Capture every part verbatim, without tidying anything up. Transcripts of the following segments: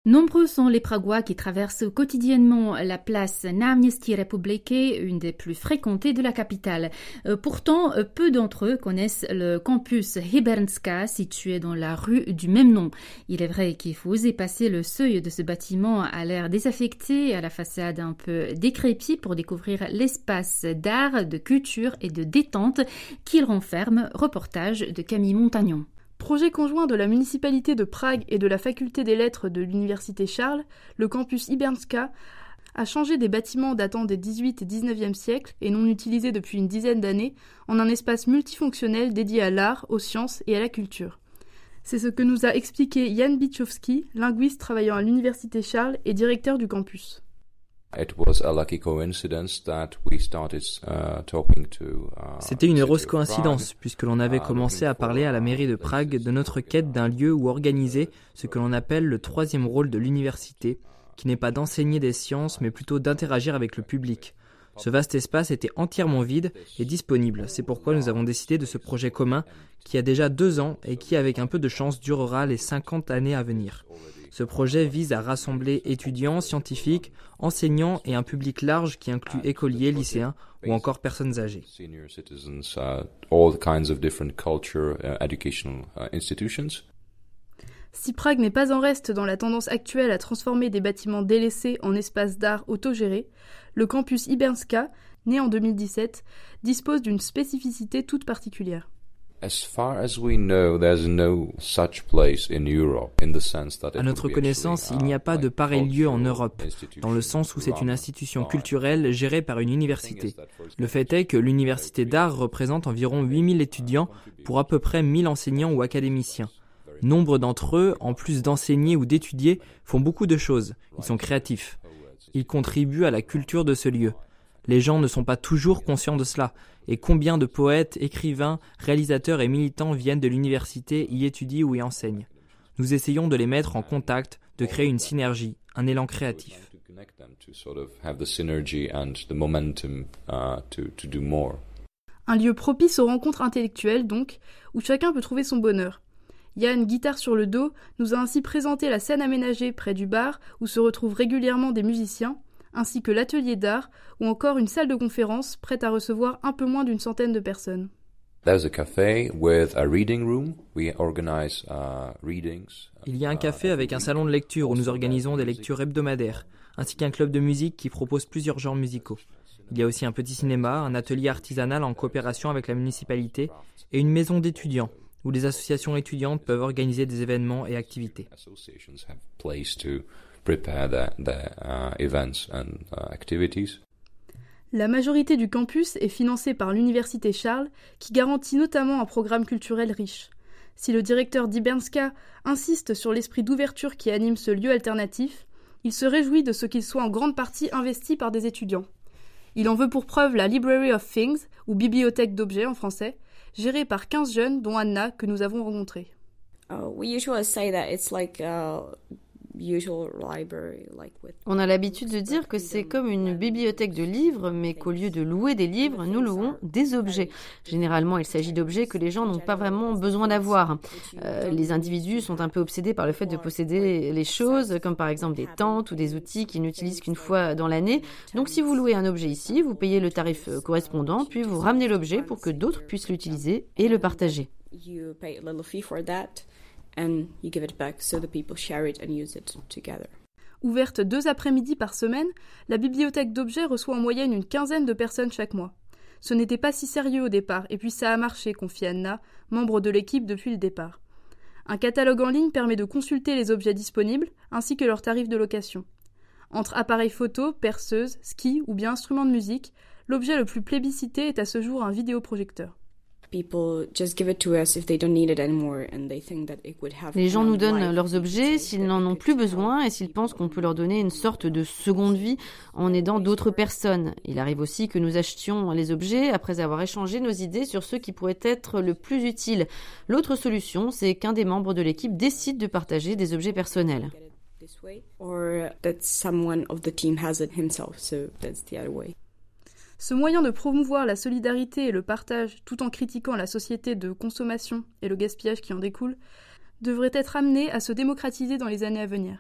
Nombreux sont les Pragois qui traversent quotidiennement la place Náměstí Republiky, une des plus fréquentées de la capitale. Euh, pourtant, peu d'entre eux connaissent le campus Hybernská, situé dans la rue du même nom. Il est vrai qu'il faut oser passer le seuil de ce bâtiment à l'air désaffecté, à la façade un peu décrépite, pour découvrir l'espace d'art, de culture et de détente qu'il renferme. Reportage de Camille Montagnon. Projet conjoint de la municipalité de Prague et de la faculté des lettres de l'université Charles, le campus Hybernská a changé des bâtiments datant des dix-huitième et dix-neuvième siècles et non utilisés depuis une dizaine d'années en un espace multifonctionnel dédié à l'art, aux sciences et à la culture. C'est ce que nous a expliqué Jan Bichowski, linguiste travaillant à l'université Charles et directeur du campus. C'était une heureuse coïncidence, puisque l'on avait commencé à parler à la mairie de Prague de notre quête d'un lieu où organiser ce que l'on appelle le troisième rôle de l'université, qui n'est pas d'enseigner des sciences, mais plutôt d'interagir avec le public. Ce vaste espace était entièrement vide et disponible. C'est pourquoi nous avons décidé de ce projet commun qui a déjà deux ans et qui, avec un peu de chance, durera les cinquante années à venir. Ce projet vise à rassembler étudiants, scientifiques, enseignants et un public large qui inclut écoliers, lycéens ou encore personnes âgées. Si Prague n'est pas en reste dans la tendance actuelle à transformer des bâtiments délaissés en espaces d'art autogérés, le campus Hybernská, né en deux mille dix-sept, dispose d'une spécificité toute particulière. À notre connaissance, il n'y a pas de pareil lieu en Europe, dans le sens où c'est une institution culturelle gérée par une université. Le fait est que l'université d'art représente environ huit mille étudiants pour à peu près mille enseignants ou académiciens. Nombre d'entre eux, en plus d'enseigner ou d'étudier, font beaucoup de choses. Ils sont créatifs. Ils contribuent à la culture de ce lieu. Les gens ne sont pas toujours conscients de cela. Et combien de poètes, écrivains, réalisateurs et militants viennent de l'université, y étudient ou y enseignent. Nous essayons de les mettre en contact, de créer une synergie, un élan créatif. Un lieu propice aux rencontres intellectuelles, donc, où chacun peut trouver son bonheur. Yann, guitare sur le dos, nous a ainsi présenté la scène aménagée près du bar où se retrouvent régulièrement des musiciens, ainsi que l'atelier d'art ou encore une salle de conférence prête à recevoir un peu moins d'une centaine de personnes. Il y a un café avec un salon de lecture où nous organisons des lectures hebdomadaires, ainsi qu'un club de musique qui propose plusieurs genres musicaux. Il y a aussi un petit cinéma, un atelier artisanal en coopération avec la municipalité et une maison d'étudiants, où les associations étudiantes peuvent organiser des événements et activités. La majorité du campus est financée par l'université Charles, qui garantit notamment un programme culturel riche. Si le directeur d'Hybernská insiste sur l'esprit d'ouverture qui anime ce lieu alternatif, il se réjouit de ce qu'il soit en grande partie investi par des étudiants. Il en veut pour preuve la Library of Things, ou bibliothèque d'objets en français, gérée par quinze jeunes, dont Anna, que nous avons rencontrée. Uh, we usually say that it's like a usual library, like with... On a l'habitude de dire que c'est comme une bibliothèque de livres, mais qu'au lieu de louer des livres, nous louons des objets. Généralement, il s'agit d'objets que les gens n'ont pas vraiment besoin d'avoir. Euh, les individus sont un peu obsédés par le fait de posséder les choses, comme par exemple des tentes ou des outils qu'ils n'utilisent qu'une fois dans l'année. Donc si vous louez un objet ici, vous payez le tarif correspondant, puis vous ramenez l'objet pour que d'autres puissent l'utiliser et le partager. You pay a little fee for that. And you give it back so the people share it and use it together. Ouverte deux après-midi par semaine, la bibliothèque d'objets reçoit en moyenne une quinzaine de personnes chaque mois. Ce n'était pas si sérieux au départ, et puis ça a marché, confie Anna, membre de l'équipe depuis le départ. Un catalogue en ligne permet de consulter les objets disponibles, ainsi que leurs tarifs de location. Entre appareils photo, perceuses, skis ou bien instruments de musique, l'objet le plus plébiscité est à ce jour un vidéoprojecteur. Les gens nous donnent leurs objets s'ils n'en ont plus besoin et s'ils pensent qu'on peut leur donner une sorte de seconde vie en aidant d'autres personnes. Il arrive aussi que nous achetions les objets après avoir échangé nos idées sur ce qui pourrait être le plus utile. L'autre solution, c'est qu'un des membres de l'équipe décide de partager des objets personnels. Ce moyen de promouvoir la solidarité et le partage, tout en critiquant la société de consommation et le gaspillage qui en découle, devrait être amené à se démocratiser dans les années à venir.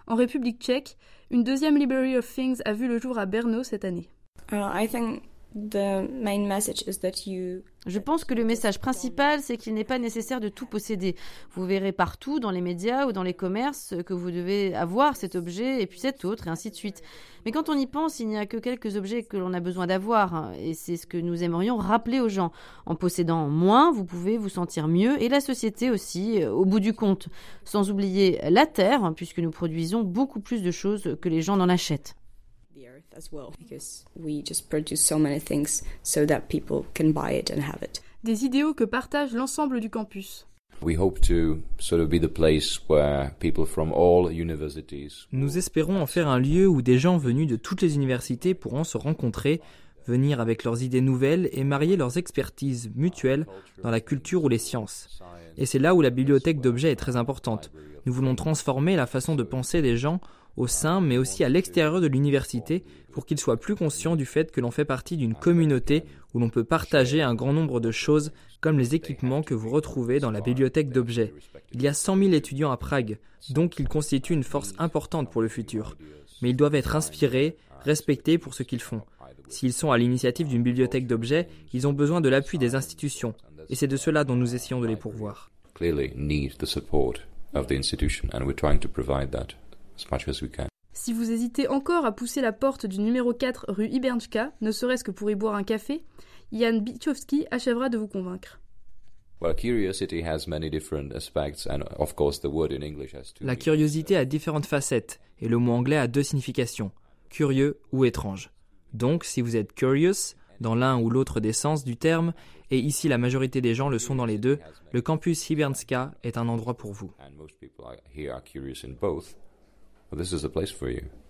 En République tchèque, une deuxième Library of Things a vu le jour à Brno cette année. Uh, I think the main message is that you Je pense que le message principal, c'est qu'il n'est pas nécessaire de tout posséder. Vous verrez partout, dans les médias ou dans les commerces, que vous devez avoir cet objet et puis cet autre, et ainsi de suite. Mais quand on y pense, il n'y a que quelques objets que l'on a besoin d'avoir, et c'est ce que nous aimerions rappeler aux gens. En possédant moins, vous pouvez vous sentir mieux, et la société aussi, au bout du compte. Sans oublier la terre, puisque nous produisons beaucoup plus de choses que les gens n'en achètent. the earth as well, because we just produce so many things so that people can buy it and have it. Des idéaux que partage l'ensemble du campus. We hope to sort of be the place where people from all universities. Nous espérons en faire un lieu où des gens venus de toutes les universités pourront se rencontrer, venir avec leurs idées nouvelles et marier leurs expertises mutuelles dans la culture ou les sciences. Et c'est là où la bibliothèque d'objets est très importante. Nous voulons transformer la façon de penser des gens au sein, mais aussi à l'extérieur de l'université, pour qu'ils soient plus conscients du fait que l'on fait partie d'une communauté où l'on peut partager un grand nombre de choses, comme les équipements que vous retrouvez dans la bibliothèque d'objets. Il y a cent mille étudiants à Prague, donc ils constituent une force importante pour le futur. Mais ils doivent être inspirés, respectés pour ce qu'ils font. S'ils sont à l'initiative d'une bibliothèque d'objets, ils ont besoin de l'appui des institutions, et c'est de cela dont nous essayons de les pourvoir. Clearly need the support of the institution, and we're trying to provide that as much as we can. Si vous hésitez encore à pousser la porte du numéro quatre rue Ibernska, ne serait-ce que pour y boire un café, Jan Bichowski achèvera de vous convaincre. Well, curiosity has many different aspects, and of course the word in English has two La curiosité a différentes facettes, et le mot anglais a deux significations, curieux ou étrange. Donc, si vous êtes curious, dans l'un ou l'autre des sens du terme, et ici la majorité des gens le sont dans les deux, le campus Ibernska est un endroit pour vous. and most people are, here are curious in both. Well, this is a place for you.